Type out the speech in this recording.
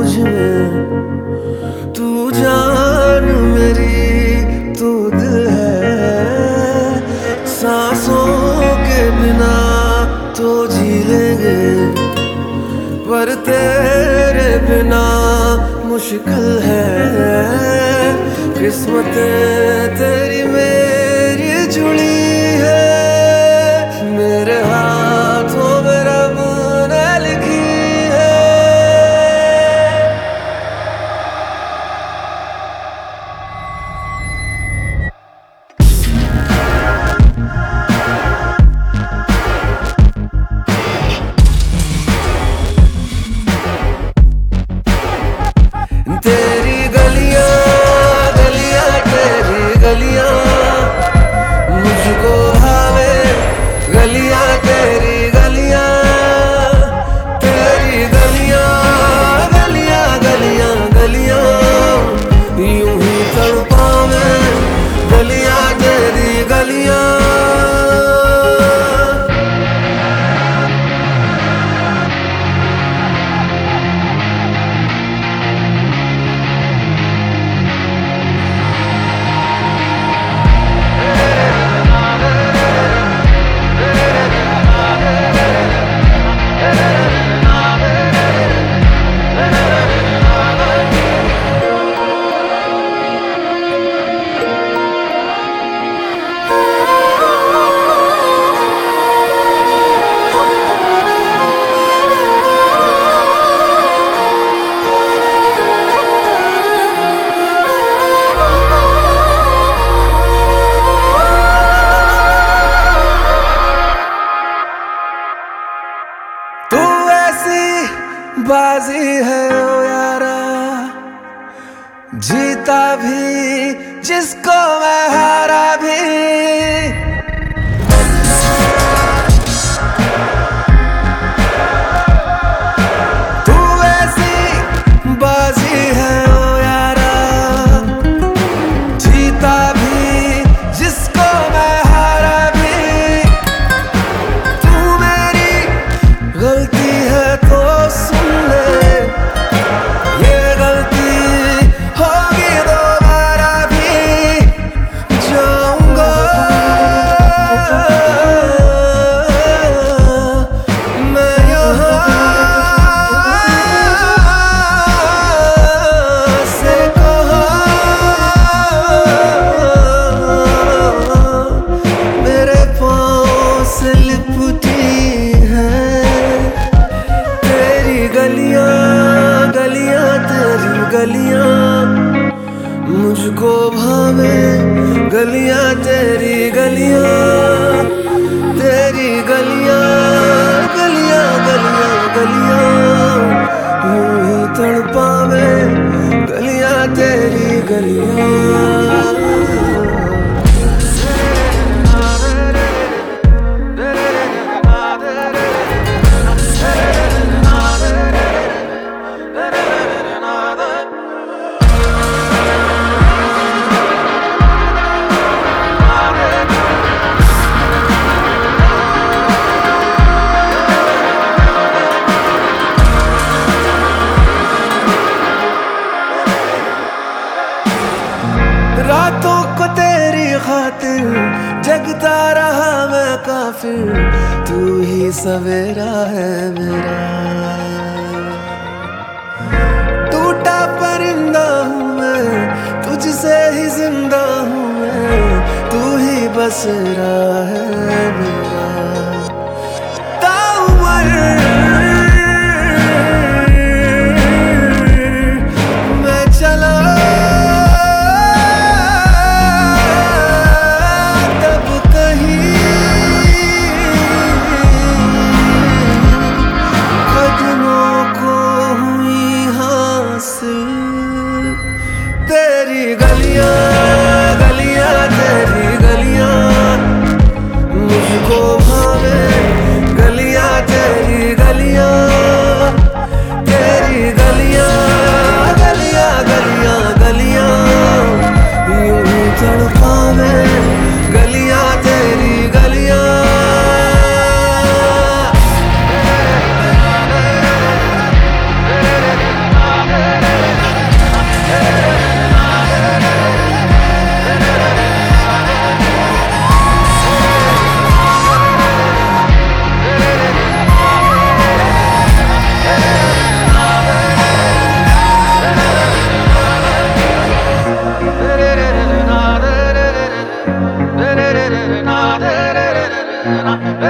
मुझ में। तू जान मेरी तू दिल है, सांसों के बिना तो जी लेंगे, पर तेरे बिना मुश्किल है। किस्मत तेरी मेरी जुड़ी है, मेरे हाथों में रब ने लिखी है। तेरी गलियां गलियां तेरी गलियां मुझको भावे, गलियां तेरी गलियां, तेरी गलियां गलियां गलियां गलियां यूं ही तड़पाऊं मैं, गलियां तेरी गलियां। बाजी है ओ यारा, जीता भी जिसको मैं हारा भी। तू ऐसी बाजी है ओ यारा, जीता भी जिसको मैं हारा भी। तू मेरी गलती है तो गलियां मुझको भावे, गलियां तेरी गलियां, तेरी गलियां गलियां गलियां गलियां यूं ही तड़पावे, गलियां तेरी गलियां। रातों को तेरी खातिर जगता रहा मैं काफिर, तू ही सवेरा है मेरा। टूटा परिंदा हूँ मैं, तुझसे ही जिंदा हूँ मैं, तू ही बसेरा है मेरा। ताउम्र मैं चला तेरी गलियां गलियां तेरी गलियां मुझको भावे, गलियां तेरी गलियां, तेरी गलियां गलियां गलियां गलियां यूं ही तड़पावे, गलियां तेरी गलियां। सवेरा